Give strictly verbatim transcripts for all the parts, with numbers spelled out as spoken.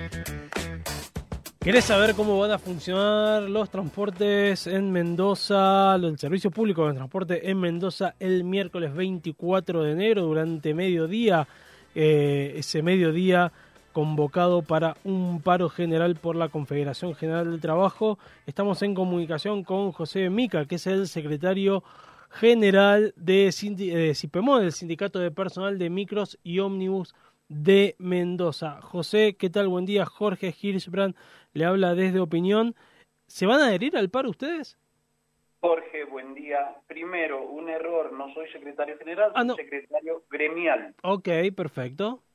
¿Querés saber cómo van a funcionar los transportes en Mendoza, el servicio público de transporte en Mendoza el miércoles veinticuatro de enero durante mediodía? Eh, ese mediodía convocado para un paro general por la Confederación General del Trabajo. Estamos en comunicación con José Mica, que es el secretario general de, de CIPEMON, el Sindicato de Personal de Micros y Ómnibus de Mendoza. José, ¿qué tal? Buen día. Jorge Hirschbrand le habla desde Opinión. ¿Se van a adherir al paro ustedes? Jorge, buen día. Primero, un error, no soy secretario general, ah, soy no. secretario gremial. Ok, perfecto.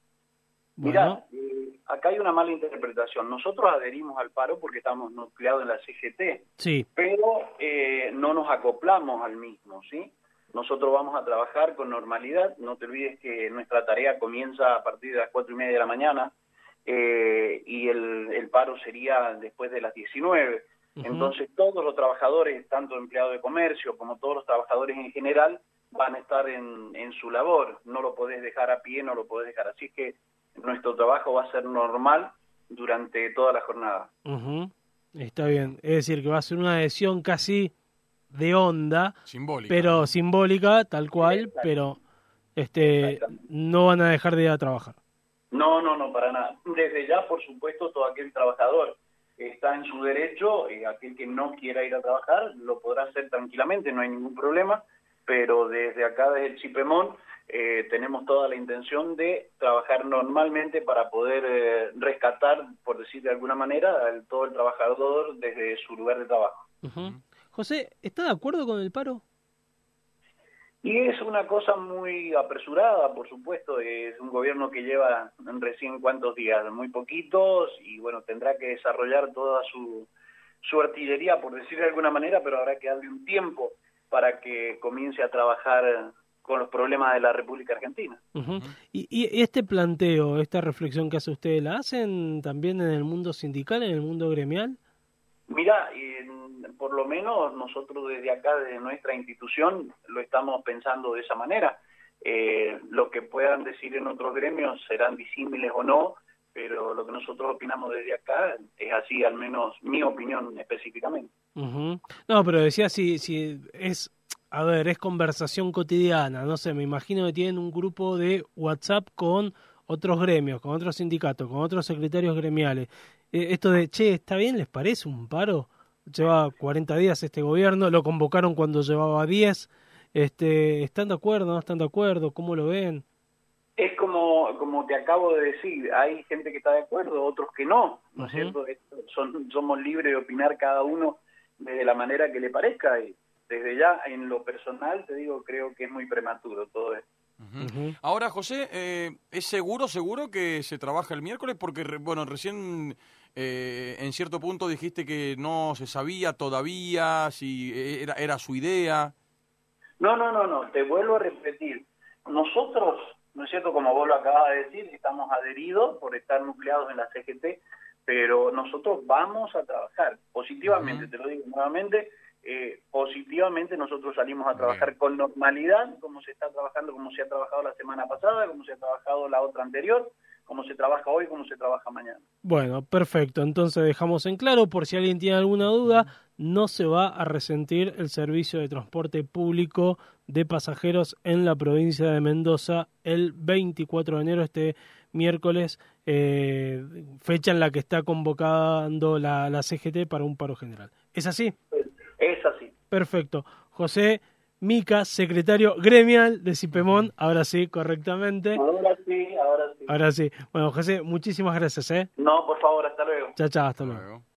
Mirá, bueno. eh, acá hay una mala interpretación. Nosotros adherimos al paro porque estamos nucleados en la C G T, sí. pero eh, no nos acoplamos al mismo, ¿sí? Nosotros vamos a trabajar con normalidad. No te olvides que nuestra tarea comienza a partir de las cuatro y media de la mañana eh, y el, el paro sería después de las diecinueve. Uh-huh. Entonces todos los trabajadores, tanto empleados de comercio como todos los trabajadores en general, van a estar en, en su labor. No lo podés dejar a pie, no lo podés dejar. Así que nuestro trabajo va a ser normal durante toda la jornada. Uh-huh. Está bien. Es decir, que va a ser una adhesión casi de onda, simbólica, pero ¿no? simbólica, tal cual, Exacto. pero este no van a dejar de ir a trabajar. No, no, no, para nada. Desde ya, por supuesto, todo aquel trabajador está en su derecho, eh, aquel que no quiera ir a trabajar lo podrá hacer tranquilamente, no hay ningún problema, pero desde acá, desde el CIPEMON, eh, tenemos toda la intención de trabajar normalmente para poder eh, rescatar, por decir de alguna manera, a todo el trabajador desde su lugar de trabajo. Uh-huh. José, ¿está de acuerdo con el paro? Y es una cosa muy apresurada, por supuesto. Es un gobierno que lleva recién cuántos días, muy poquitos, y bueno, tendrá que desarrollar toda su, su artillería, por decir de alguna manera, pero habrá que darle un tiempo para que comience a trabajar con los problemas de la República Argentina. Uh-huh. ¿Y, y este planteo, esta reflexión que hace usted, la hacen también en el mundo sindical, en el mundo gremial? Mira, eh, por lo menos nosotros desde acá, desde nuestra institución, lo estamos pensando de esa manera. Eh, lo que puedan decir en otros gremios serán disímiles o no, pero lo que nosotros opinamos desde acá es así, al menos mi opinión específicamente. Uh-huh. No, pero decía si, si es, a ver, es conversación cotidiana, no sé, me imagino que tienen un grupo de WhatsApp con otros gremios, con otros sindicatos, con otros secretarios gremiales. Eh, esto de, che, ¿está bien? ¿Les parece un paro? Lleva cuarenta días este gobierno, lo convocaron cuando llevaba diez. Este, ¿Están de acuerdo? ¿No están de acuerdo? ¿Cómo lo ven? Es como como te acabo de decir, hay gente que está de acuerdo, otros que no, ¿no es uh-huh. cierto? Son, somos libres de opinar cada uno de la manera que le parezca, y desde ya, en lo personal, te digo, creo que es muy prematuro todo esto. Uh-huh. Uh-huh. Ahora, José, eh, ¿es seguro, seguro que se trabaja el miércoles? Porque, bueno, recién eh, en cierto punto dijiste que no se sabía todavía si era, era su idea. No, no, no, no, te vuelvo a repetir. Nosotros, ¿no es cierto?, como vos lo acabas de decir, estamos adheridos por estar nucleados en la C G T, pero nosotros vamos a trabajar positivamente, uh-huh. te lo digo nuevamente, eh, positivamente nosotros salimos a trabajar Bien. con normalidad, como se está trabajando, como se ha trabajado la semana pasada, como se ha trabajado la otra anterior, como se trabaja hoy, como se trabaja mañana. Bueno, perfecto. Entonces dejamos en claro, por si alguien tiene alguna duda, no se va a resentir el servicio de transporte público de pasajeros en la provincia de Mendoza el veinticuatro de enero, este miércoles, eh, fecha en la que está convocando la, la C G T para un paro general. ¿Es así? Es así. Perfecto. José Mica, secretario gremial de CIPEMON, ahora sí, correctamente. Ahora sí, ahora sí. Ahora sí. Bueno, José, muchísimas gracias, ¿eh? No, por favor, hasta luego. Chao, chao, hasta luego.